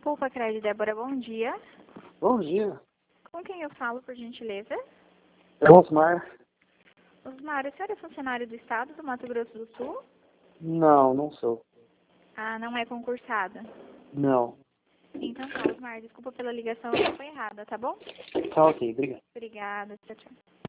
Desculpa, Crédito Débora, bom dia. Bom dia. Com quem eu falo, por gentileza? É Osmar. Osmar, o senhor é funcionário do Estado do Mato Grosso do Sul? Não, não sou. Ah, não é concursada? Não. Então tá, Osmar, desculpa pela ligação, eu foi errada, tá bom? Tá ok, obrigado. Obrigada, tchau, tchau.